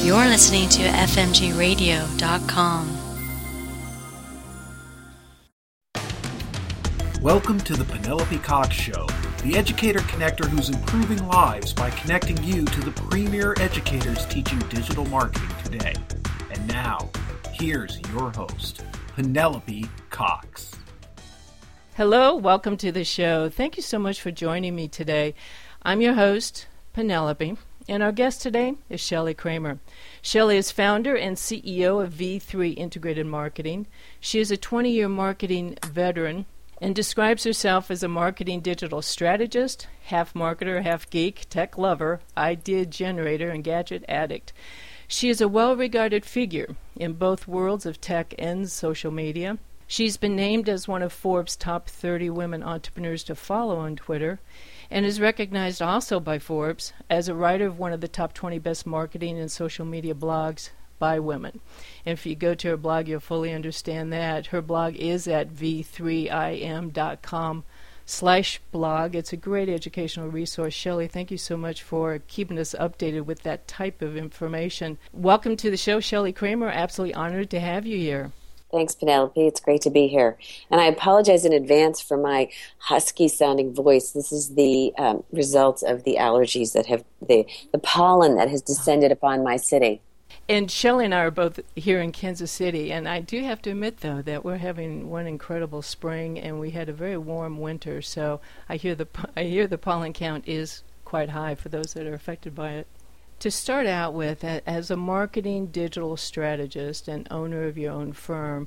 You're listening to fmgradio.com. Welcome to the Penelope Cox Show, the educator connector who's improving lives by connecting you to the premier educators teaching digital marketing today. And now, here's your host, Penelope Cox. Hello, welcome to the show. Thank you so much for joining me today. I'm your host, Penelope, and our guest today is Shelly Kramer. Shelly is founder and CEO of V3 Integrated Marketing. She is a 20-year marketing veteran and describes herself as a marketing digital strategist, half marketer, half geek, tech lover, idea generator, and gadget addict. She is a well-regarded figure in both worlds of tech and social media. She's been named as one of Forbes' top 30 women entrepreneurs to follow on Twitter, and is recognized also by Forbes as a writer of one of the top 20 best marketing and social media blogs by women. And if you go to her blog, you'll fully understand that. Her blog is at v3im.com/blog. It's a great educational resource. Shelly, thank you so much for keeping us updated with that type of information. Welcome to the show, Shelly Kramer. Absolutely honored to have you here. Thanks, Penelope. It's great to be here. And I apologize in advance for my husky-sounding voice. This is the result of the allergies that have, the pollen that has descended upon my city. And Shelly and I are both here in Kansas City, and I do have to admit, though, that we're having one incredible spring, and we had a very warm winter, so I hear the pollen count is quite high for those that are affected by it. To start out with, as a marketing digital strategist and owner of your own firm,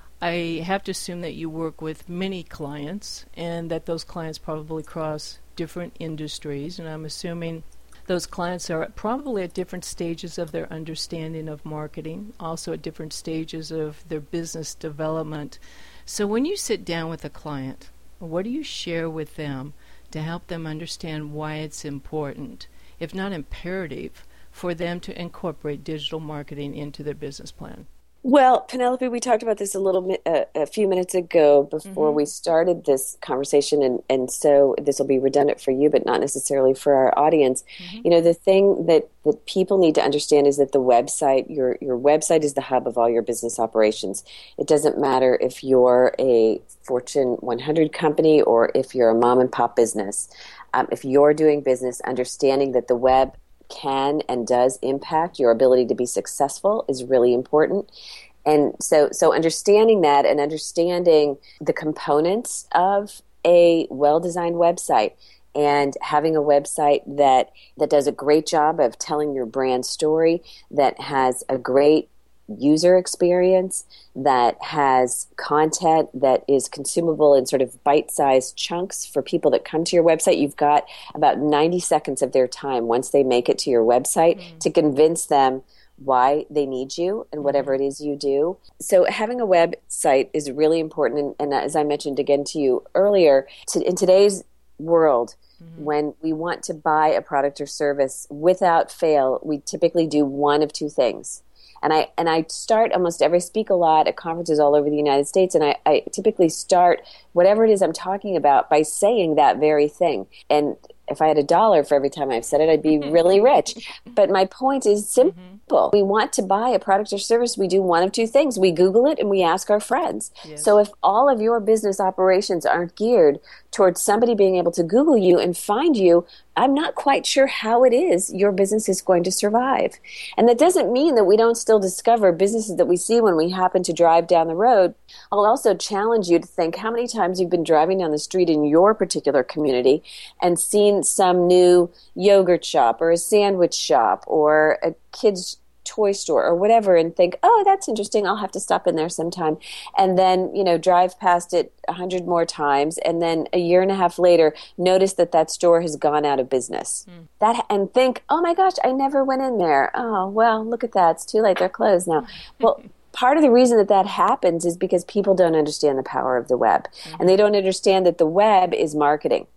I have to assume that you work with many clients and that those clients probably cross different industries, and I'm assuming those clients are probably at different stages of their understanding of marketing, also at different stages of their business development. So when you sit down with a client, what do you share with them to help them understand why it's important, if not imperative, for them to incorporate digital marketing into their business plan? Well, Penelope, we talked about this a few minutes ago before we started this conversation, and so this will be redundant for you, but not necessarily for our audience. You know, the thing that people need to understand is that the website, your website is the hub of all your business operations. It doesn't matter if you're a Fortune 100 company or if you're a mom and pop business. If you're doing business, understanding that the web can and does impact your ability to be successful is really important. And so understanding that and understanding the components of a well-designed website and having a website that does a great job of telling your brand story, that has a great user experience, that has content that is consumable in sort of bite-sized chunks for people that come to your website. You've got about 90 seconds of their time once they make it to your website to convince them why they need you and whatever it is you do. So having a website is really important. And as I mentioned again to you earlier, in today's world, when we want to buy a product or service, without fail, we typically do one of two things. And I speak a lot at conferences all over the United States, and I typically start whatever it is I'm talking about by saying that very thing. And if I had $1 for every time I've said it, I'd be really rich. But my point is simple. We want to buy a product or service. We do one of two things. We Google it and we ask our friends. Yes. So if all of your business operations aren't geared towards somebody being able to Google you and find you, I'm not quite sure how it is your business is going to survive. And that doesn't mean that we don't still discover businesses that we see when we happen to drive down the road. I'll also challenge you to think how many times you've been driving down the street in your particular community and seen some new yogurt shop or a sandwich shop or a kid's toy store or whatever and think, oh, that's interesting, I'll have to stop in there sometime. And then, drive past it 100 more times, and then a year and a half later, notice that store has gone out of business. And think, oh my gosh, I never went in there. Oh, well, look at that. It's too late. They're closed now. Well, part of the reason that happens is because people don't understand the power of the web. And they don't understand that the web is marketing.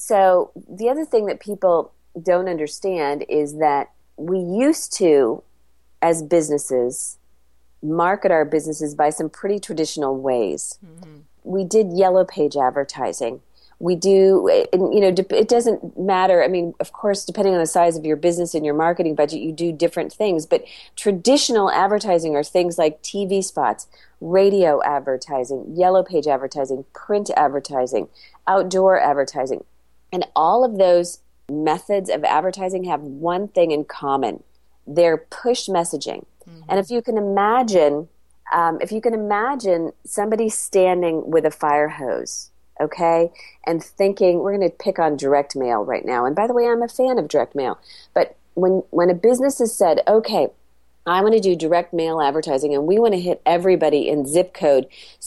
So the other thing that people don't understand is that we used to, as businesses, market our businesses by some pretty traditional ways. We did yellow page advertising. We do, and, it doesn't matter. I mean, of course, depending on the size of your business and your marketing budget, you do different things. But traditional advertising are things like TV spots, radio advertising, yellow page advertising, print advertising, outdoor advertising. And all of those methods of advertising have one thing in common. They're push messaging. Mm-hmm. And if you can imagine somebody standing with a fire hose, okay, and thinking, we're going to pick on direct mail right now. And by the way, I'm a fan of direct mail. But when a business has said, okay, I want to do direct mail advertising and we want to hit everybody in zip code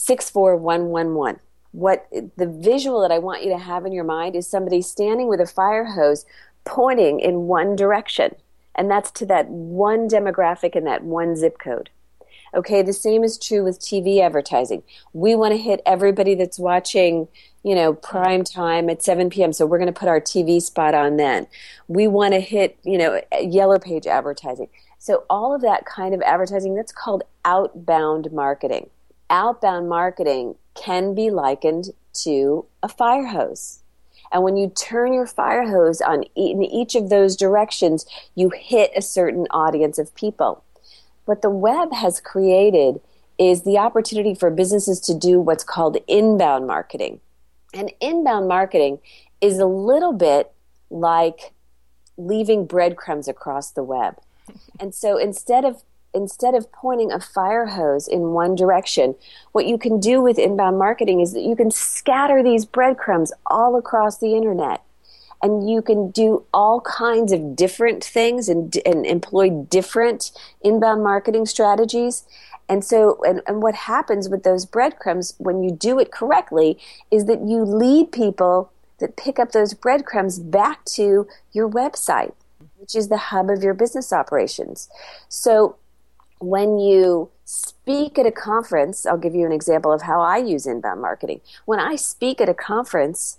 64111. What the visual that I want you to have in your mind is somebody standing with a fire hose pointing in one direction. And that's to that one demographic in that one zip code. Okay, the same is true with TV advertising. We want to hit everybody that's watching, prime time at 7 p.m., so we're going to put our TV spot on then. We want to hit, yellow page advertising. So all of that kind of advertising, that's called outbound marketing. Outbound marketing can be likened to a fire hose. And when you turn your fire hose on in each of those directions, you hit a certain audience of people. What the web has created is the opportunity for businesses to do what's called inbound marketing. And inbound marketing is a little bit like leaving breadcrumbs across the web. And so instead of pointing a fire hose in one direction, what you can do with inbound marketing is that you can scatter these breadcrumbs all across the internet. And you can do all kinds of different things and employ different inbound marketing strategies. And so, and what happens with those breadcrumbs when you do it correctly is that you lead people that pick up those breadcrumbs back to your website, which is the hub of your business operations. So when you speak at a conference, I'll give you an example of how I use inbound marketing. When I speak at a conference,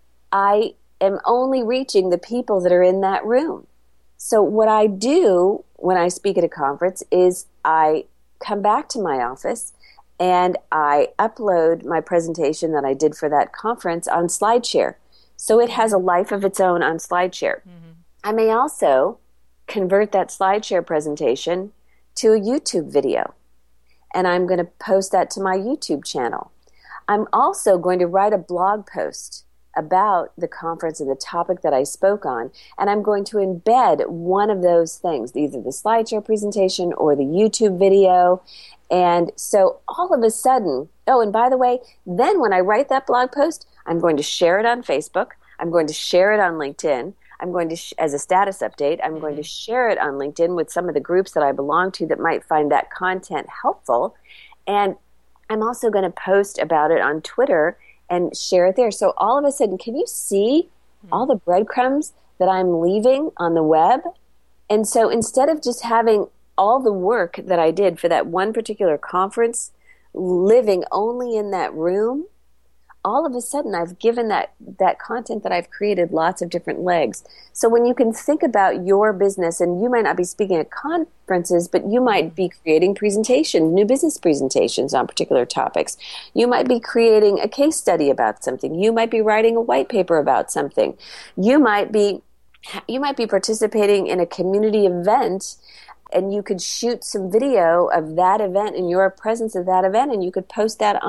I am only reaching the people that are in that room. So what I do when I speak at a conference is I come back to my office and I upload my presentation that I did for that conference on SlideShare. So it has a life of its own on SlideShare. Mm-hmm. I may also convert that SlideShare presentation to a YouTube video, and I'm going to post that to my YouTube channel. I'm also going to write a blog post about the conference and the topic that I spoke on, and I'm going to embed one of those things, either the SlideShare presentation or the YouTube video. And so all of a sudden, oh, and by the way, then when I write that blog post, I'm going to share it on Facebook, I'm going to share it on LinkedIn, I'm going to, as a status update, I'm going to share it on LinkedIn with some of the groups that I belong to that might find that content helpful. And I'm also going to post about it on Twitter and share it there. So all of a sudden, can you see all the breadcrumbs that I'm leaving on the web? And so instead of just having all the work that I did for that one particular conference living only in that room, all of a sudden I've given that content that I've created lots of different legs. So when you can think about your business, and you might not be speaking at conferences, but you might be creating presentations, new business presentations on particular topics. You might be creating a case study about something. You might be writing a white paper about something. You might be participating in a community event, and you could shoot some video of that event and your presence at that event, and you could post that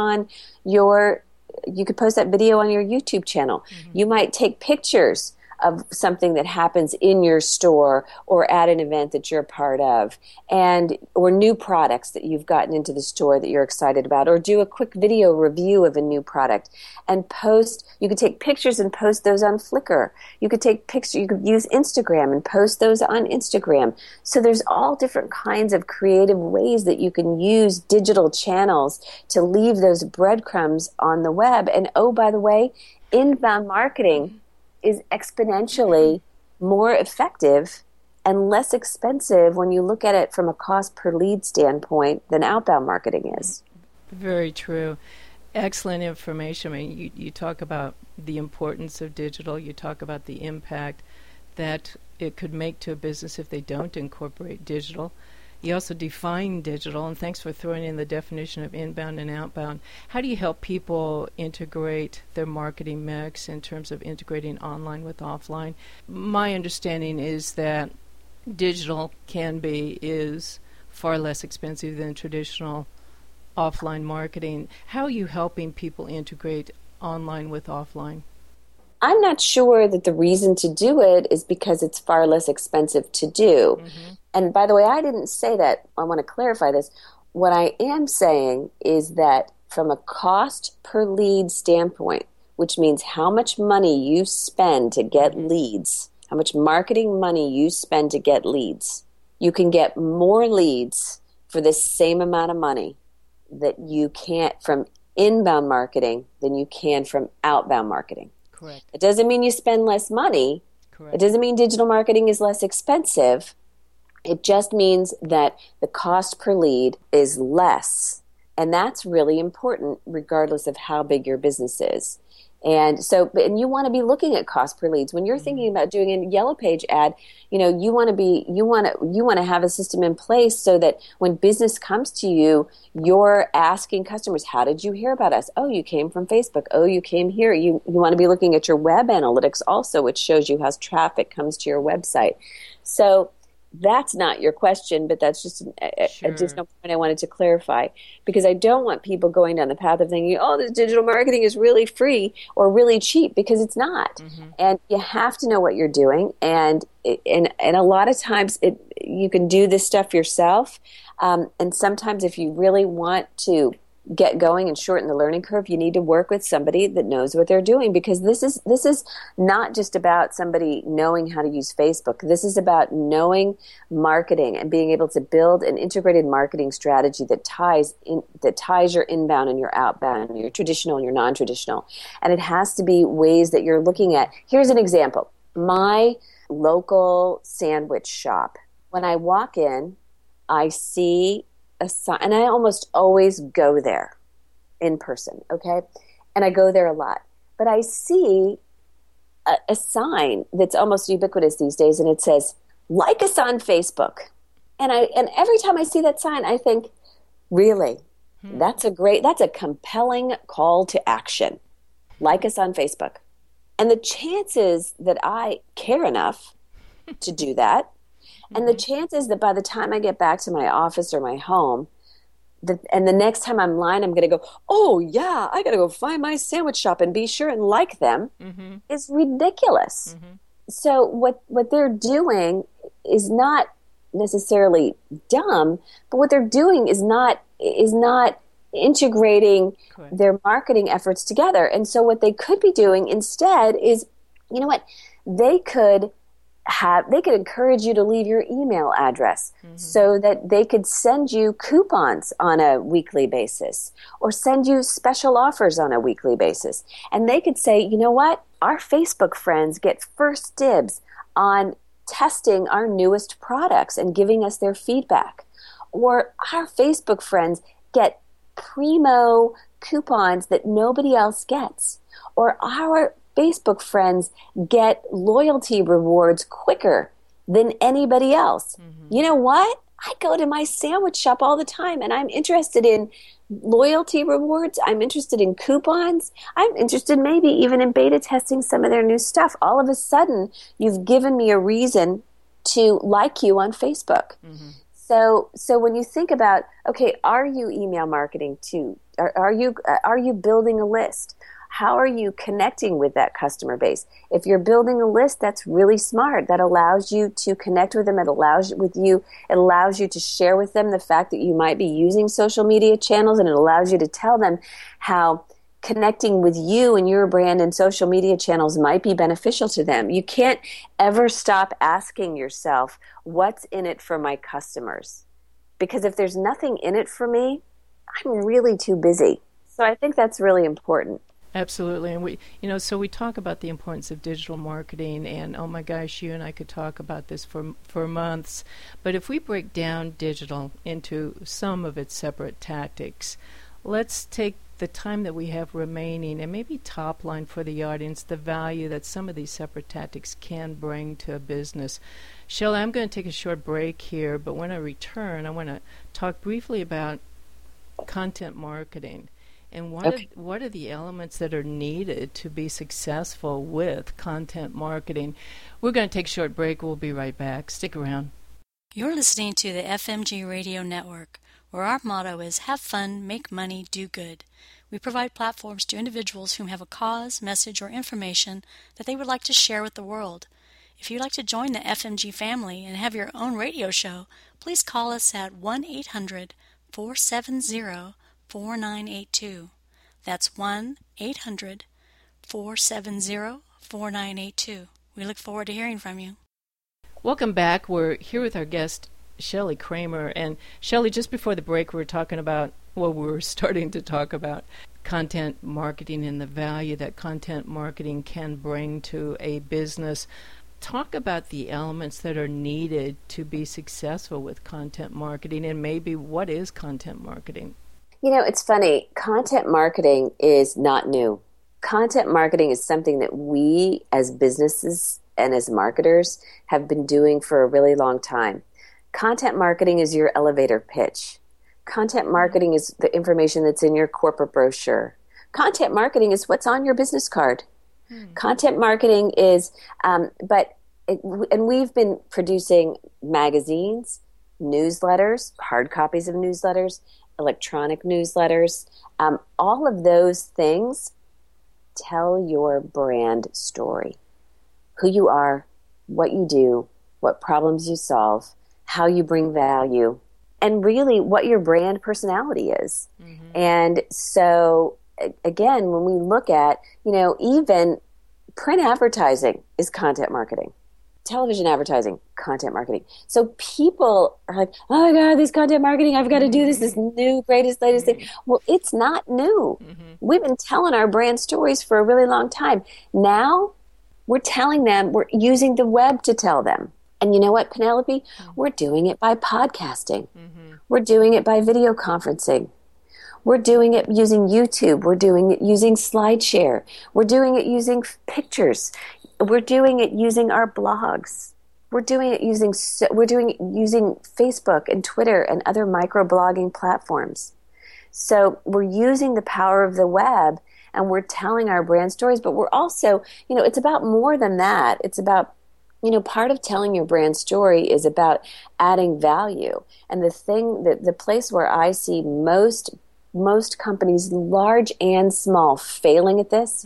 video on your YouTube channel. Mm-hmm. You might take pictures of something that happens in your store or at an event that you're a part of, or new products that you've gotten into the store that you're excited about, or do a quick video review of a new product and post. You could take pictures and post those on Flickr. You could use Instagram and post those on Instagram. So there's all different kinds of creative ways that you can use digital channels to leave those breadcrumbs on the web. And oh, by the way, inbound marketing is exponentially more effective and less expensive when you look at it from a cost per lead standpoint than outbound marketing is. Very true. Excellent information. I mean, you talk about the importance of digital. You talk about the impact that it could make to a business if they don't incorporate digital. You also define digital, and thanks for throwing in the definition of inbound and outbound. How do you help people integrate their marketing mix in terms of integrating online with offline? My understanding is that digital is far less expensive than traditional offline marketing. How are you helping people integrate online with offline? I'm not sure that the reason to do it is because it's far less expensive to do. Mm-hmm. And by the way, I didn't say that. I want to clarify this. What I am saying is that from a cost per lead standpoint, which means how much money you spend to get leads, how much marketing money you spend to get leads, you can get more leads for the same amount of money that you can't from inbound marketing than you can from outbound marketing. Correct. It doesn't mean you spend less money. Correct. It doesn't mean digital marketing is less expensive. It just means that the cost per lead is less. And that's really important regardless of how big your business is. And you want to be looking at cost per leads. When you're thinking about doing a Yellow Page ad, you want to have a system in place so that when business comes to you, you're asking customers, how did you hear about us? Oh, you came from Facebook. Oh, you came here. You want to be looking at your web analytics also, which shows you how traffic comes to your website. So that's not your question, but that's just an additional point I wanted to clarify, because I don't want people going down the path of thinking, oh, this digital marketing is really free or really cheap, because it's not. Mm-hmm. And you have to know what you're doing. And a lot of times you can do this stuff yourself. And sometimes if you really want to get going and shorten the learning curve, you need to work with somebody that knows what they're doing, because this is not just about somebody knowing how to use Facebook. This is about knowing marketing and being able to build an integrated marketing strategy that ties your inbound and your outbound, your traditional and your non-traditional. And it has to be ways that you're looking at. Here's an example. My local sandwich shop. When I walk in, I see a sign, and I almost always go there in person, okay? And I go there a lot. But I see a sign that's almost ubiquitous these days, and it says, like us on Facebook. And every time I see that sign, I think, really? That's a compelling call to action. Like us on Facebook. And the chances that I care enough to do that, and the chances that by the time I get back to my office or my home, and the next time I'm in line, I'm going to go, oh, yeah, I got to go find my sandwich shop and be sure and like them, is ridiculous. Mm-hmm. So what they're doing is not necessarily dumb, but what they're doing is not integrating their marketing efforts together. And so what they could be doing instead is, you know what, they could encourage you to leave your email address so that they could send you coupons on a weekly basis or send you special offers on a weekly basis. And they could say, you know what, our Facebook friends get first dibs on testing our newest products and giving us their feedback. Or our Facebook friends get primo coupons that nobody else gets. Or our Facebook friends get loyalty rewards quicker than anybody else. Mm-hmm. You know what? I go to my sandwich shop all the time, and I'm interested in loyalty rewards. I'm interested in coupons. I'm interested maybe even in beta testing some of their new stuff. All of a sudden, you've given me a reason to like you on Facebook. Mm-hmm. So when you think about, okay, are you email marketing too? Are you building a list? How are you connecting with that customer base? If you're building a list, that's really smart. That allows you to connect with them. It allows you to share with them the fact that you might be using social media channels, and it allows you to tell them how connecting with you and your brand and social media channels might be beneficial to them. You can't ever stop asking yourself, what's in it for my customers? Because if there's nothing in it for me, I'm really too busy. So I think that's really important. Absolutely. And we talk about the importance of digital marketing, and oh my gosh, you and I could talk about this for months. But if we break down digital into some of its separate tactics, let's take the time that we have remaining and maybe top line for the audience, the value that some of these separate tactics can bring to a business. Shelley, I'm going to take a short break here, but when I return, I want to talk briefly about content marketing and what are the elements that are needed to be successful with content marketing. We're going to take a short break. We'll be right back. Stick around. You're listening to the FMG Radio Network, where our motto is have fun, make money, do good. We provide platforms to individuals who have a cause, message, or information that they would like to share with the world. If you'd like to join the FMG family and have your own radio show, please call us at 1-800-470-4982. That's 1-800-470-4982. We look forward to hearing from you. Welcome back. We're here with our guest, Shelley Kramer. And Shelley, just before the break, we were starting to talk about content marketing and the value that content marketing can bring to a business. Talk about the elements that are needed to be successful with content marketing, and maybe what is content marketing? It's funny. Content marketing is not new. Content marketing is something that we as businesses and as marketers have been doing for a really long time. Content marketing is your elevator pitch. Content marketing is the information that's in your corporate brochure. Content marketing is what's on your business card. Content marketing is, and we've been producing magazines, newsletters, hard copies of newsletters, electronic newsletters. All of those things tell your brand story. Who you are, what you do, what problems you solve, how you bring value, and really what your brand personality is. Mm-hmm. And so, again, when we look at, even print advertising is content marketing. Television advertising, content marketing. So people are like, oh my God, this content marketing, I've got to do this new, greatest, latest thing. Well, it's not new. Mm-hmm. We've been telling our brand stories for a really long time. Now, we're telling them, we're using the web to tell them. And you know what, Penelope? Mm-hmm. We're doing it by podcasting. Mm-hmm. We're doing it by video conferencing. We're doing it using YouTube. We're doing it using SlideShare. We're doing it using pictures. We're doing it using our blogs. We're doing it using Facebook and Twitter and other microblogging platforms. So we're using the power of the web, and we're telling our brand stories, but we're also, it's about more than that. It's about, part of telling your brand story is about adding value. And the place where I see most companies, large and small, failing at this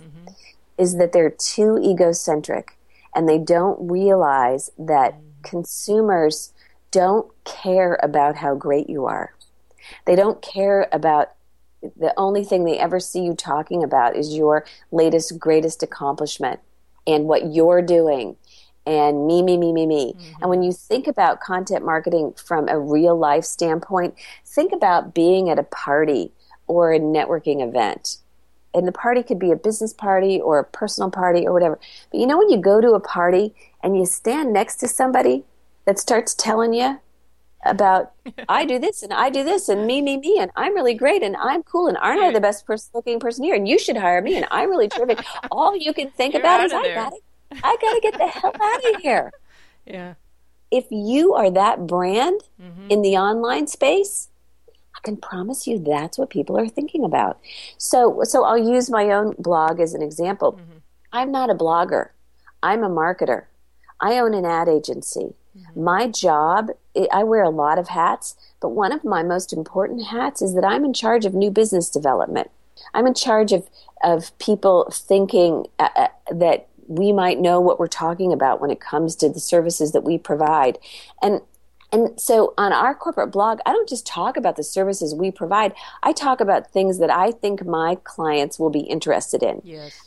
is that they're too egocentric, and they don't realize that consumers don't care about how great you are. They don't care about the only thing they ever see you talking about is your latest, greatest accomplishment and what you're doing and me. Mm-hmm. And when you think about content marketing from a real life standpoint, think about being at a party or a networking event. And the party could be a business party or a personal party or whatever. But when you go to a party and you stand next to somebody that starts telling you about, I do this and I do this and me, and I'm really great and I'm cool and aren't I the best looking person here and you should hire me and I'm really terrific. All you can think about is I got to get the hell out of here. Yeah. If you are that brand in the online space, I can promise you that's what people are thinking about. So I'll use my own blog as an example. Mm-hmm. I'm not a blogger. I'm a marketer. I own an ad agency. Mm-hmm. My job, I wear a lot of hats, but one of my most important hats is that I'm in charge of new business development. I'm in charge of people thinking that we might know what we're talking about when it comes to the services that we provide. And so on our corporate blog, I don't just talk about the services we provide. I talk about things that I think my clients will be interested in. Yes.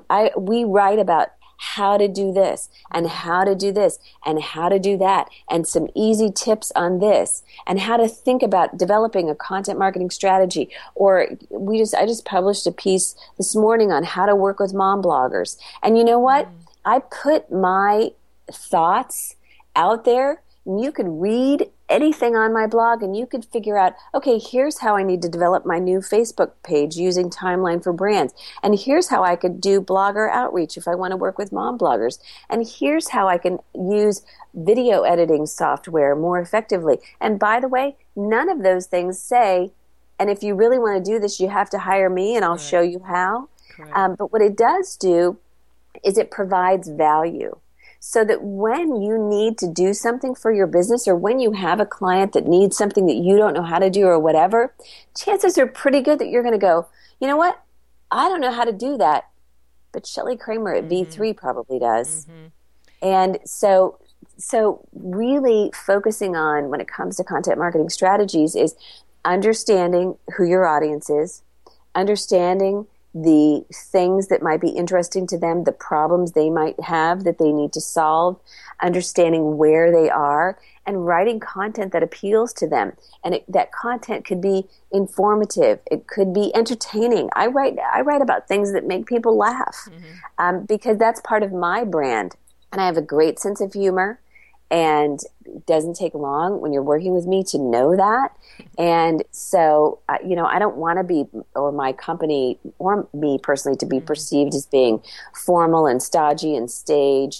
We write about how to do this and how to do this and how to do that and some easy tips on this and how to think about developing a content marketing strategy. Or I just published a piece this morning on how to work with mom bloggers. And you know what? I put my thoughts out there. You can read anything on my blog, and you could figure out, okay, here's how I need to develop my new Facebook page using Timeline for Brands. And here's how I could do blogger outreach if I want to work with mom bloggers. And here's how I can use video editing software more effectively. And by the way, none of those things say, and if you really want to do this, you have to hire me and I'll show you how. But what it does do is it provides value. So that when you need to do something for your business, or when you have a client that needs something that you don't know how to do or whatever, chances are pretty good that you're going to go, you know what? I don't know how to do that, but Shelley Kramer at V3 probably does. And so really focusing on, when it comes to content marketing strategies, is understanding who your audience is, understanding the things that might be interesting to them, the problems they might have that they need to solve, understanding where they are, and writing content that appeals to them. And that content could be informative. It could be entertaining. I write about things that make people laugh because that's part of my brand. And I have a great sense of humor. And it doesn't take long when you're working with me to know that. And so, I don't want to be, or my company, or me personally, to be perceived as being formal and stodgy and staid.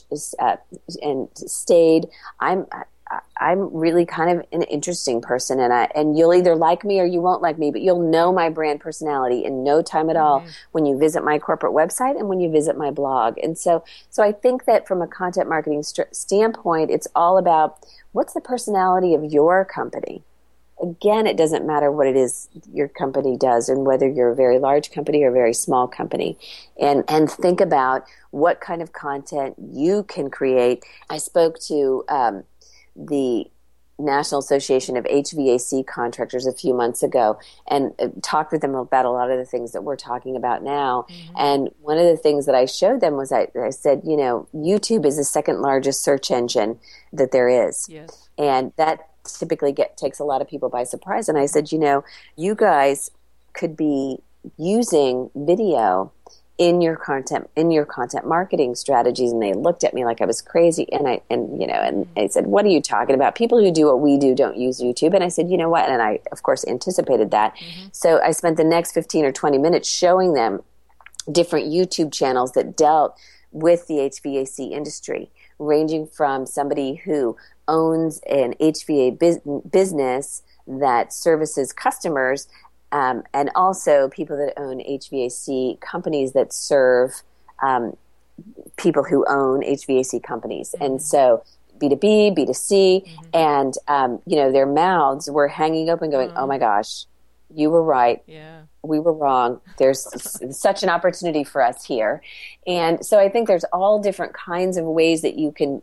I'm really kind of an interesting person, and you'll either like me or you won't like me, but you'll know my brand personality in no time at all when you visit my corporate website and when you visit my blog. And so I think that from a content marketing standpoint, it's all about, what's the personality of your company? Again, it doesn't matter what it is your company does, and whether you're a very large company or a very small company, and think about what kind of content you can create. I spoke to the National Association of HVAC Contractors a few months ago, and talked with them about a lot of the things that we're talking about now. And one of the things that I showed them was I said, YouTube is the second largest search engine that there is. Yes. And that typically takes a lot of people by surprise. And I said, you guys could be using video in your content marketing strategies. And they looked at me like I was crazy. And I said, what are you talking about? People who do what we do don't use YouTube. And I said, you know what? And I, of course, anticipated that. So I spent the next 15 or 20 minutes showing them different YouTube channels that dealt with the HVAC industry, ranging from somebody who owns an HVAC business that services customers, and also people that own HVAC companies that serve people who own HVAC companies. And so B2B, B2C, and their mouths were hanging open going, oh my gosh, you were right. Yeah. We were wrong. There's such an opportunity for us here. And so I think there's all different kinds of ways that you can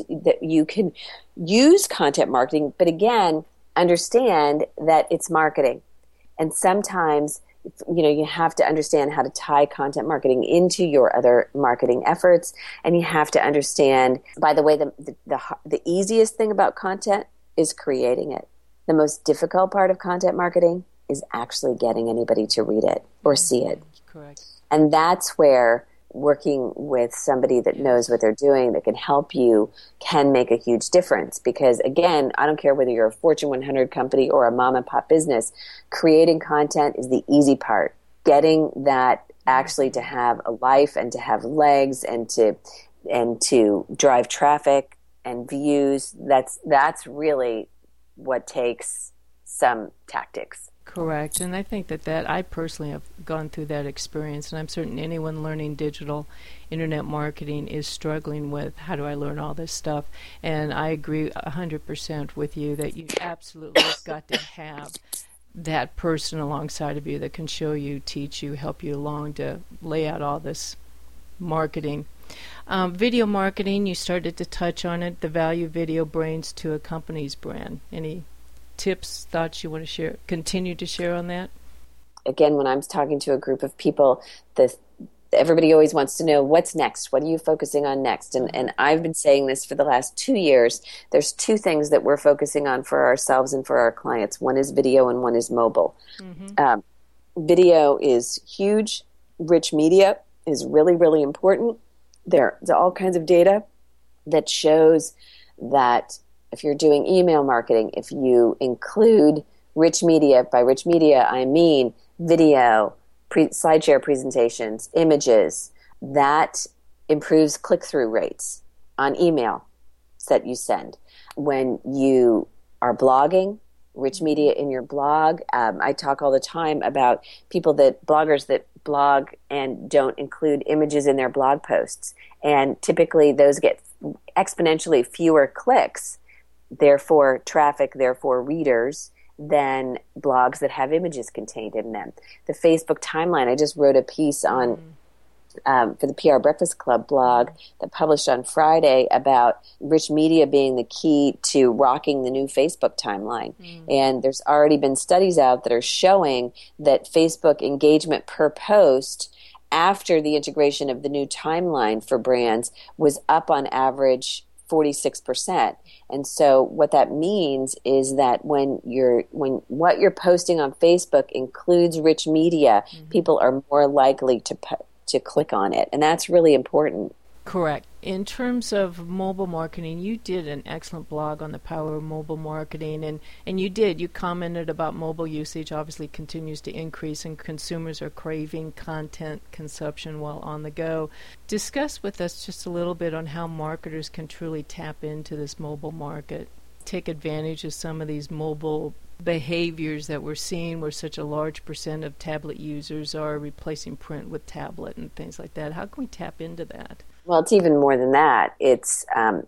use content marketing, but again, understand that it's marketing. And sometimes, you have to understand how to tie content marketing into your other marketing efforts. And you have to understand, by the way, the easiest thing about content is creating it. The most difficult part of content marketing is actually getting anybody to read it or see it. Correct. And that's where working with somebody that knows what they're doing, that can help you, can make a huge difference. Because again, I don't care whether you're a Fortune 100 company or a mom and pop business, creating content is the easy part. Getting that actually to have a life and to have legs and to drive traffic and views, that's really what takes some tactics. Correct. And I think that I personally have gone through that experience, and I'm certain anyone learning digital internet marketing is struggling with, how do I learn all this stuff? And I agree 100% with you that you absolutely have got to have that person alongside of you that can show you, teach you, help you along to lay out all this marketing. Video marketing, you started to touch on it, the value video brings to a company's brand. Any tips, thoughts you want to continue to share on that? Again, when I'm talking to a group of people, everybody always wants to know, what's next? What are you focusing on next? And I've been saying this for the last 2 years. There's two things that we're focusing on for ourselves and for our clients. One is video and one is mobile. Video is huge. Rich media is really, really important. There's all kinds of data that shows that if you're doing email marketing, if you include rich media, by rich media I mean video, SlideShare presentations, images, that improves click-through rates on email that you send. When you are blogging, rich media in your blog. I talk all the time about bloggers that blog and don't include images in their blog posts. And typically those get exponentially fewer clicks, therefore traffic, therefore readers, than blogs that have images contained in them. The Facebook timeline, I just wrote a piece on for the PR Breakfast Club blog that published on Friday about rich media being the key to rocking the new Facebook timeline. And there's already been studies out that are showing that Facebook engagement per post after the integration of the new timeline for brands was up on average 46%. And so what that means is that when what you're posting on Facebook includes rich media, people are more likely to click on it. And that's really important. Correct. In terms of mobile marketing, you did an excellent blog on the power of mobile marketing, and you commented about mobile usage obviously continues to increase and consumers are craving content consumption while on the go. Discuss with us just a little bit on how marketers can truly tap into this mobile market, take advantage of some of these mobile behaviors that we're seeing where such a large percent of tablet users are replacing print with tablet and things like that. How can we tap into that? Well, it's even more than that. It's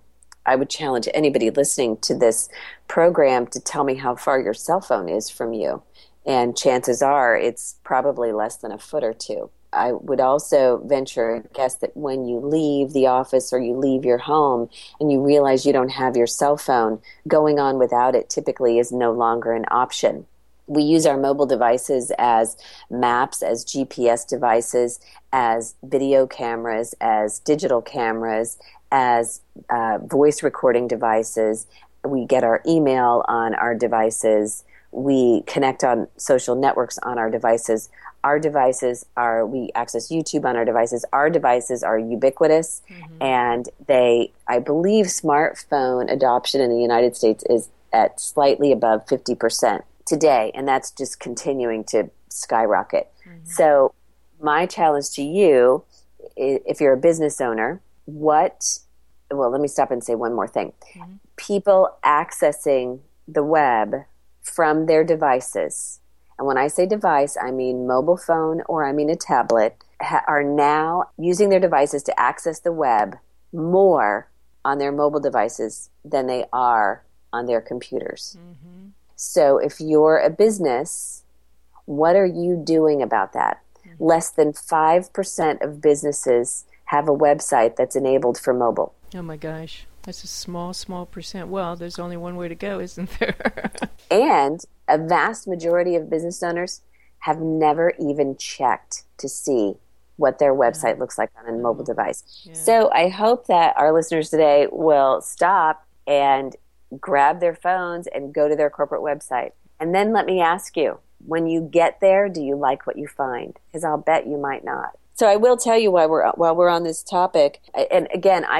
I would challenge anybody listening to this program to tell me how far your cell phone is from you. And chances are it's probably less than a foot or two. I would also venture a guess that when you leave the office or you leave your home and you realize you don't have your cell phone, going on without it typically is no longer an option. We use our mobile devices as maps, as GPS devices, as video cameras, as digital cameras, as voice recording devices. We get our email on our devices. We connect on social networks on our devices. We access YouTube on our devices. Our devices are ubiquitous, and I believe smartphone adoption in the United States is at slightly above 50% today, and that's just continuing to skyrocket. So my challenge to you, if you're a business owner, let me stop and say one more thing. People accessing the web from their devices, and when I say device, I mean mobile phone or I mean a tablet, are now using their devices to access the web more on their mobile devices than they are on their computers. So if you're a business, what are you doing about that? Less than 5% of businesses have a website that's enabled for mobile. Oh my gosh. That's a small percent. Well, there's only one way to go, isn't there? And a vast majority of business owners have never even checked to see what their website looks like on a mobile device. So I hope that our listeners today will stop and grab their phones and go to their corporate website. And then let me ask you, when you get there, do you like what you find? Because I'll bet you might not. So I will tell you while we're on this topic, and again, I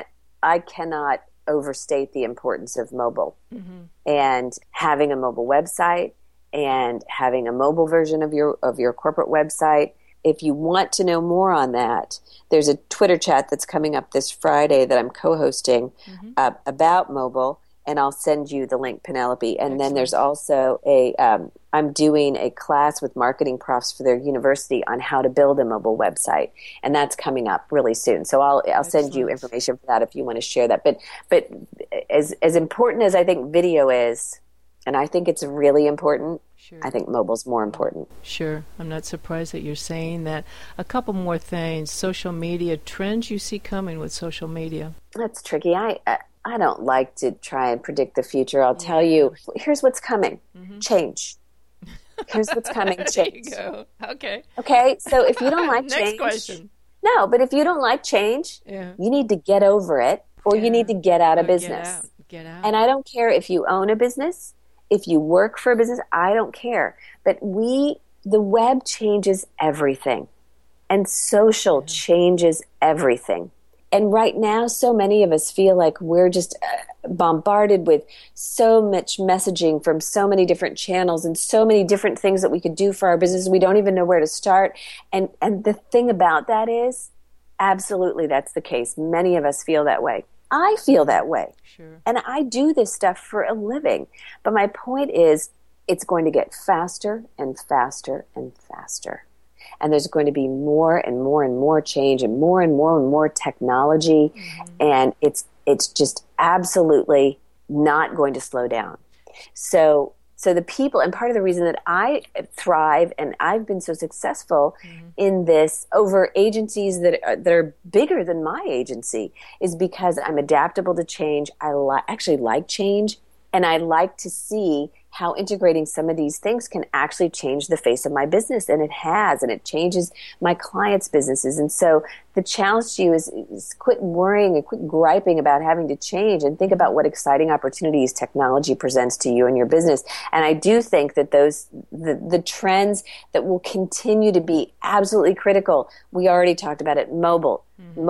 cannot overstate the importance of mobile and having a mobile website and having a mobile version of your corporate website. If you want to know more on that, there's a Twitter chat that's coming up this Friday that I'm co-hosting about mobile, and I'll send you the link, Penelope. And then there's also I'm doing a class with marketing profs for their university on how to build a mobile website, and that's coming up really soon. So I'll send you information for that if you want to share that. But as important as I think video is, and I think it's really important, I think mobile's more important. Sure. I'm not surprised that you're saying that. A couple more things. Social media trends you see coming with social media. That's tricky. I don't like to try and predict the future. I'll tell you, here's what's coming. Change. Here's what's coming. Change. There you go. Okay, so if you don't like Next change. question. No, but if you don't like change, you need to get over it, or you need to get out of business. Get out. And I don't care if you own a business, if you work for a business, I don't care. But the web changes everything, and social changes everything. And right now, so many of us feel like we're just bombarded with so much messaging from so many different channels and so many different things that we could do for our business. We don't even know where to start. And the thing about that is, absolutely, that's the case. Many of us feel that way. I feel that way. Sure. And I do this stuff for a living. But my point is, it's going to get faster and faster and faster. And there's going to be more and more and more change and more technology. Mm-hmm. And it's just absolutely not going to slow down. So the people, and part of the reason that I thrive and I've been so successful mm-hmm. in this over agencies that are bigger than my agency is because I'm adaptable to change. I actually like change, and I like to see how integrating some of these things can actually change the face of my business. And it has, and it changes my clients' businesses. And so the challenge to you is quit worrying and quit griping about having to change and think about what exciting opportunities technology presents to you and your business. And I do think that the trends that will continue to be absolutely critical, we already talked about it, mobile.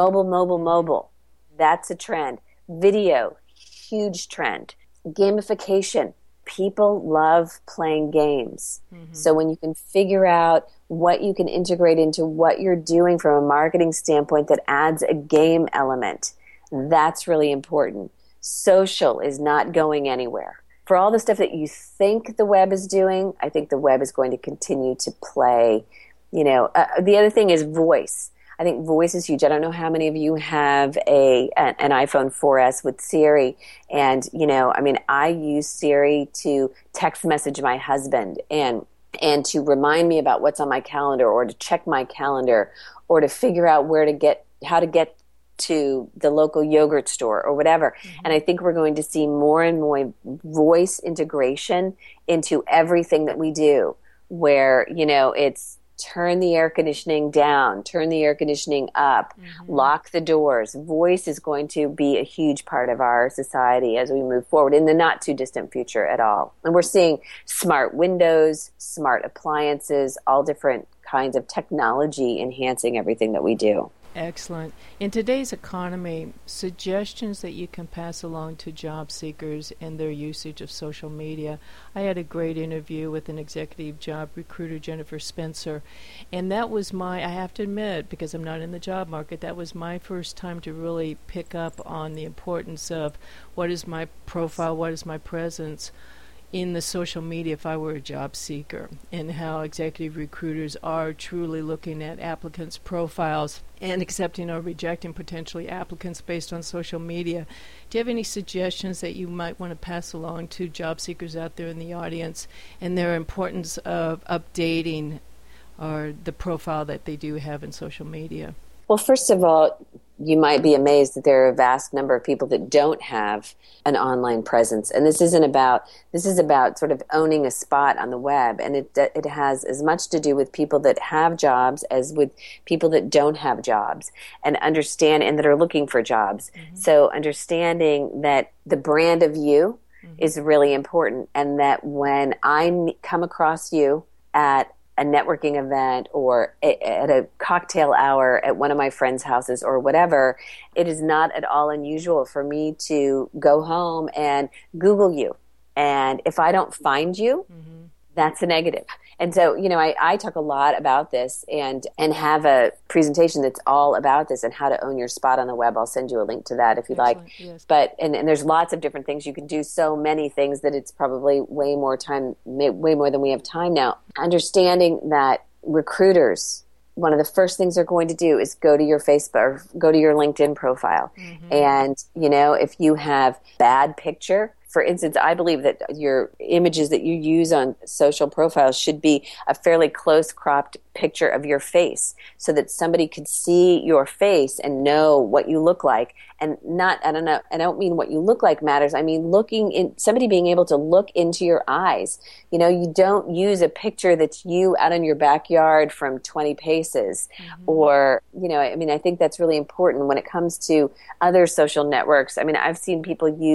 That's a trend. Video, huge trend. Gamification. People love playing games. Mm-hmm. So when you can figure out what you can integrate into what you're doing from a marketing standpoint that adds a game element, that's really important. Social is not going anywhere. For all the stuff that you think the web is doing, I think the web is going to continue to play. The other thing is voice. I think voice is huge. I don't know how many of you have an iPhone 4S with Siri. And, I use Siri to text message my husband and to remind me about what's on my calendar, or to check my calendar, or to figure out how to get to the local yogurt store or whatever. Mm-hmm. And I think we're going to see more and more voice integration into everything that we do, where, it's turn the air conditioning down, turn the air conditioning up, mm-hmm. lock the doors. Voice is going to be a huge part of our society as we move forward in the not too distant future at all. And we're seeing smart windows, smart appliances, all different kinds of technology enhancing everything that we do. Excellent. In today's economy, suggestions that you can pass along to job seekers and their usage of social media. I had a great interview with an executive job recruiter, Jennifer Spencer, and that was I have to admit, because I'm not in the job market, that was my first time to really pick up on the importance of what is my profile, what is my presence in the social media if I were a job seeker, and how executive recruiters are truly looking at applicants' profiles and accepting or rejecting potentially applicants based on social media. Do you have any suggestions that you might want to pass along to job seekers out there in the audience, and their importance of updating or the profile that they do have in social media? Well, first of all, you might be amazed that there are a vast number of people that don't have an online presence. And this is about sort of owning a spot on the web. And it has as much to do with people that have jobs as with people that don't have jobs and that are looking for jobs. Mm-hmm. So understanding that the brand of you mm-hmm. is really important, and that when I come across you at a networking event or at a cocktail hour at one of my friends' houses or whatever, it is not at all unusual for me to go home and Google you. And if I don't find you, mm-hmm. that's a negative. And so, I talk a lot about this and have a presentation that's all about this and how to own your spot on the web. I'll send you a link to that if you'd like. Yes. But and there's lots of different things you can do, so many things that it's probably way more than we have time now. Understanding that recruiters, one of the first things they're going to do is go to your Facebook or go to your LinkedIn profile. Mm-hmm. And, if you have bad picture, for instance, I believe that your images that you use on social profiles should be a fairly close cropped picture of your face so that somebody could see your face and know what you look like. And I don't mean what you look like matters. I mean, somebody being able to look into your eyes. You don't use a picture that's you out in your backyard from 20 paces mm-hmm. or, I think that's really important when it comes to other social networks. I've seen people use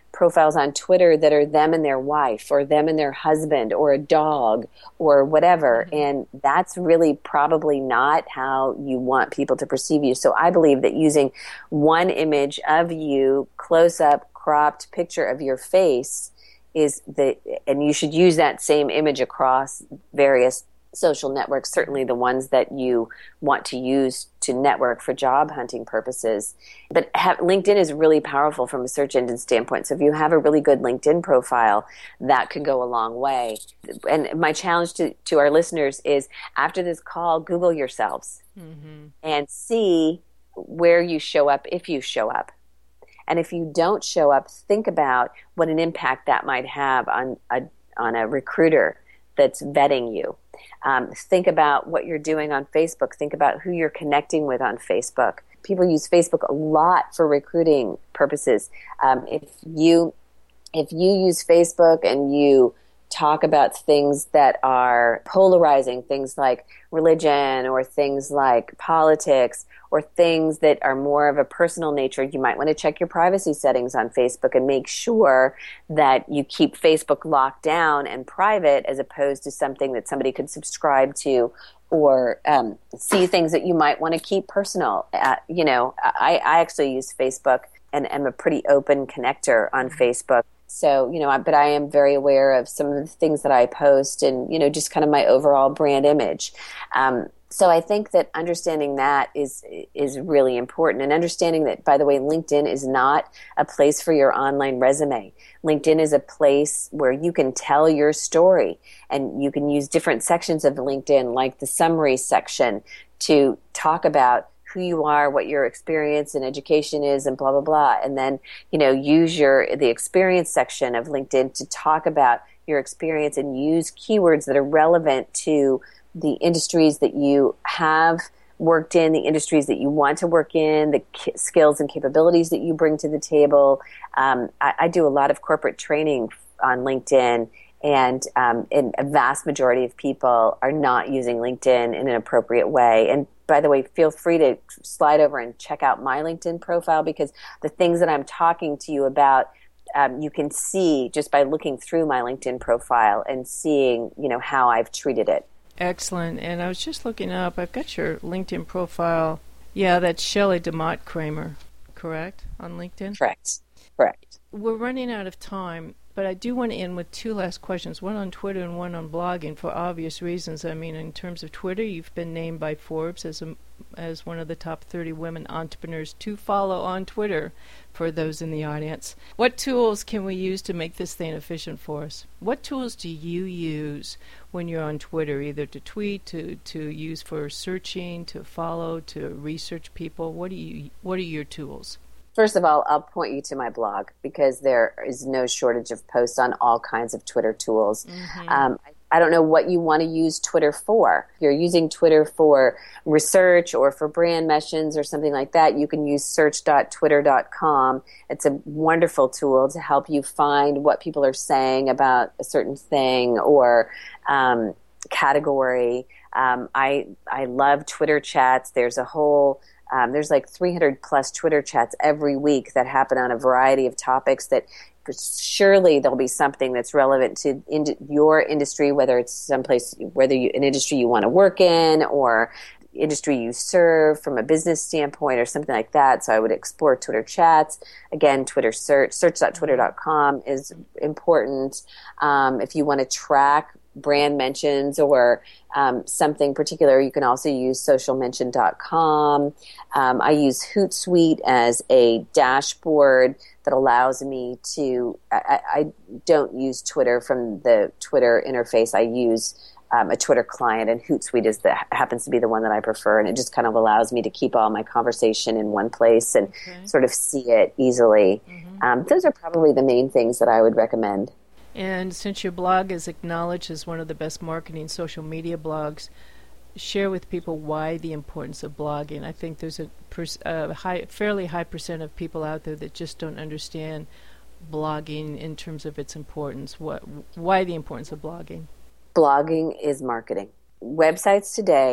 profiles on Twitter that are them and their wife or them and their husband or a dog or whatever. Mm-hmm. And that's really probably not how you want people to perceive you. So I believe that using one image of you, close up, cropped picture of your face and you should use that same image across various social networks, certainly the ones that you want to use to network for job hunting purposes. But LinkedIn is really powerful from a search engine standpoint. So if you have a really good LinkedIn profile, that could go a long way. And my challenge to our listeners is, after this call, Google yourselves and see where you show up, if you show up. And if you don't show up, think about what an impact that might have on a recruiter that's vetting you. Think about what you're doing on Facebook. Think about who you're connecting with on Facebook. People use Facebook a lot for recruiting purposes. If you use Facebook and you talk about things that are polarizing, things like religion or things like politics or things that are more of a personal nature, you might want to check your privacy settings on Facebook and make sure that you keep Facebook locked down and private, as opposed to something that somebody could subscribe to or see things that you might want to keep personal. I actually use Facebook and am a pretty open connector on Facebook. So, but I am very aware of some of the things that I post and, just kind of my overall brand image. So I think that understanding that is really important, and understanding that, by the way, LinkedIn is not a place for your online resume. LinkedIn is a place where you can tell your story, and you can use different sections of LinkedIn, like the summary section, to talk about who you are, what your experience and education is, and blah, blah, blah. And then, use the experience section of LinkedIn to talk about your experience and use keywords that are relevant to the industries that you have worked in, the industries that you want to work in, the skills and capabilities that you bring to the table. I do a lot of corporate training on LinkedIn, and a vast majority of people are not using LinkedIn in an appropriate way. And by the way, feel free to slide over and check out my LinkedIn profile, because the things that I'm talking to you about, you can see just by looking through my LinkedIn profile and seeing, how I've treated it. Excellent. And I was just looking up, I've got your LinkedIn profile. Yeah, that's Shelley DeMott Kramer, correct, on LinkedIn? Correct. We're running out of time, but I do want to end with two last questions, one on Twitter and one on blogging, for obvious reasons. I mean, in terms of Twitter, you've been named by Forbes as one of the top 30 women entrepreneurs to follow on Twitter, for those in the audience. What tools can we use to make this thing efficient for us? What tools do you use when you're on Twitter, either to tweet, to use for searching, to follow, to research people? What are your tools? First of all, I'll point you to my blog, because there is no shortage of posts on all kinds of Twitter tools. Mm-hmm. I don't know what you want to use Twitter for. If you're using Twitter for research or for brand mentions or something like that, you can use search.twitter.com. It's a wonderful tool to help you find what people are saying about a certain thing or category. I love Twitter chats. There's a whole there's like 300 plus Twitter chats every week that happen on a variety of topics that surely there'll be something that's relevant to your industry, whether it's someplace, an industry you want to work in or industry you serve from a business standpoint or something like that. So I would explore Twitter chats. Again, Twitter search.twitter.com is important. If you want to track brand mentions or something particular, you can also use socialmention.com. I use Hootsuite as a dashboard that allows me to, I don't use Twitter from the Twitter interface. I use a Twitter client, and Hootsuite happens to be the one that I prefer, and it just kind of allows me to keep all my conversation in one place and sort of see it easily. Mm-hmm. Those are probably the main things that I would recommend. And since your blog is acknowledged as one of the best marketing social media blogs, share with people why the importance of blogging. I think there's a fairly high percent of people out there that just don't understand blogging in terms of its importance. Why the importance of blogging? Blogging is marketing. Websites today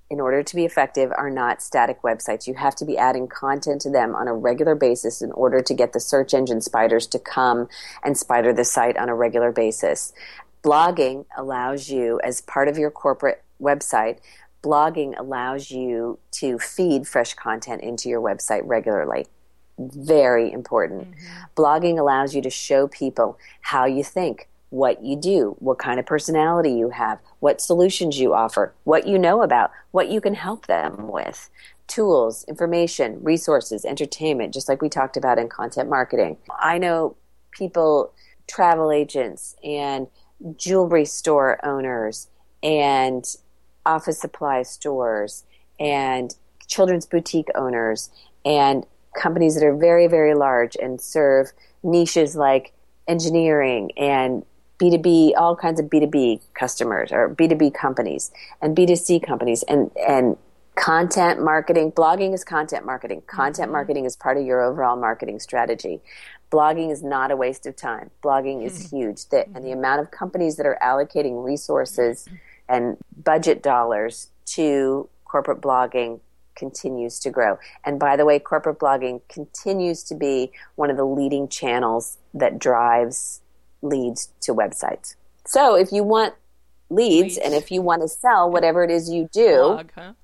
in order to be effective, are not static websites. You have to be adding content to them on a regular basis in order to get the search engine spiders to come and spider the site on a regular basis. Blogging allows you, as part of your corporate website, blogging allows you to feed fresh content into your website regularly. Very important. Blogging allows you to show people how you think, what you do, what kind of personality you have, what solutions you offer, what you know about, what you can help them with, tools, information, resources, entertainment, just like we talked about in content marketing. I know people, travel agents and jewelry store owners and office supply stores and children's boutique owners and companies that are very, very large and serve niches like engineering and B2B, all kinds of B2B customers or B2B companies and B2C companies and content marketing. Blogging is content marketing. Content marketing is part of your overall marketing strategy. Blogging is not a waste of time. Blogging is huge. And the amount of companies that are allocating resources and budget dollars to corporate blogging continues to grow. And by the way, corporate blogging continues to be one of the leading channels that drives leads to websites. So if you want leads and if you want to sell whatever it is you do,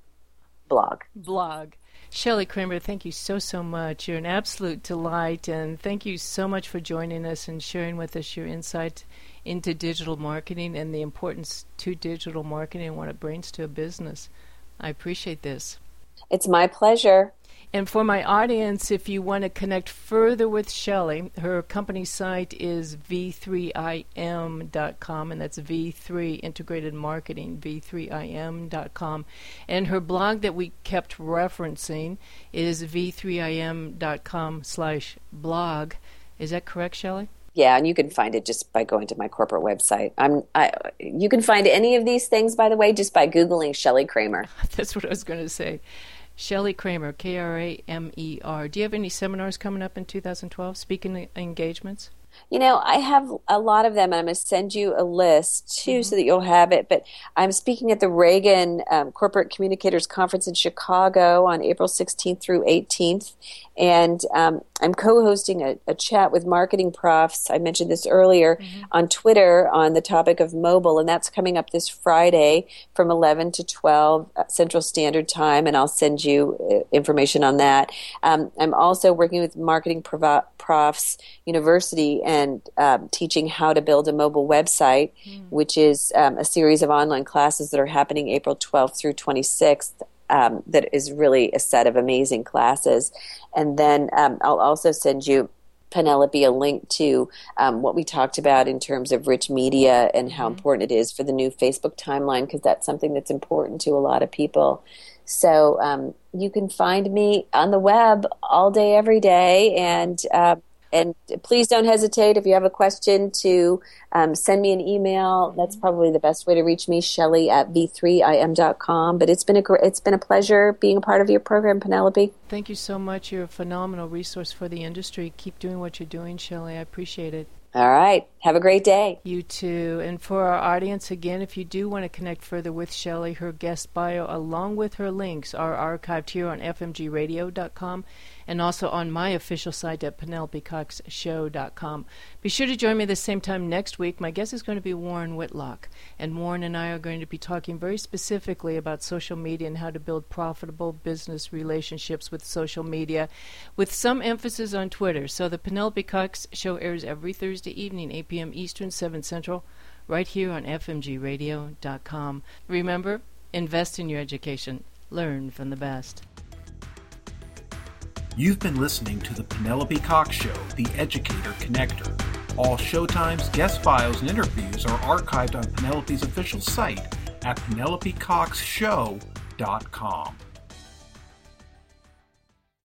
blog. Shelley Kramer, thank you so much. You're an absolute delight, and thank you so much for joining us and sharing with us your insight into digital marketing and the importance to digital marketing and what it brings to a business. I appreciate this. It's my pleasure. And for my audience, if you want to connect further with Shelley, her company site is v3im.com, and that's V3 Integrated Marketing, v3im.com. And her blog that we kept referencing is v3im.com/blog. Is that correct, Shelley? Yeah, and you can find it just by going to my corporate website. You can find any of these things, by the way, just by Googling Shelley Kramer. That's what I was going to say. Shelley Kramer, Kramer. Do you have any seminars coming up in 2012, speaking engagements? You know, I have a lot of them, and I'm going to send you a list, too, so that you'll have it. But I'm speaking at the Reagan Corporate Communicators Conference in Chicago on April 16th through 18th. And I'm co-hosting a chat with marketing profs, I mentioned this earlier, on Twitter on the topic of mobile. And that's coming up this Friday from 11 to 12 Central Standard Time. And I'll send you information on that. I'm also working with Marketing Profs University and teaching how to build a mobile website, which is a series of online classes that are happening April 12th through 26th. That is really a set of amazing classes. And then I'll also send you, Penelope, a link to what we talked about in terms of rich media and how important it is for the new Facebook timeline, because that's something that's important to a lot of people. So you can find me on the web all day, every day, and please don't hesitate if you have a question to send me an email. That's probably the best way to reach me, Shelley at v3im.com. But it's been a pleasure being a part of your program, Penelope. Thank you so much. You're a phenomenal resource for the industry. Keep doing what you're doing, Shelley. I appreciate it. All right. Have a great day. You too. And for our audience, again, if you do want to connect further with Shelley, her guest bio, along with her links, are archived here on fmgradio.com and also on my official site at penelopecoxshow.com. Be sure to join me the same time next week. My guest is going to be Warren Whitlock, and Warren and I are going to be talking very specifically about social media and how to build profitable business relationships with social media, with some emphasis on Twitter. So the Penelope Cox Show airs every Thursday evening, 8 p.m. Eastern, 7 Central, right here on fmgradio.com. Remember, invest in your education. Learn from the best. You've been listening to the Penelope Cox Show, the Educator Connector. All showtimes, guest files, and interviews are archived on Penelope's official site at penelopecoxshow.com.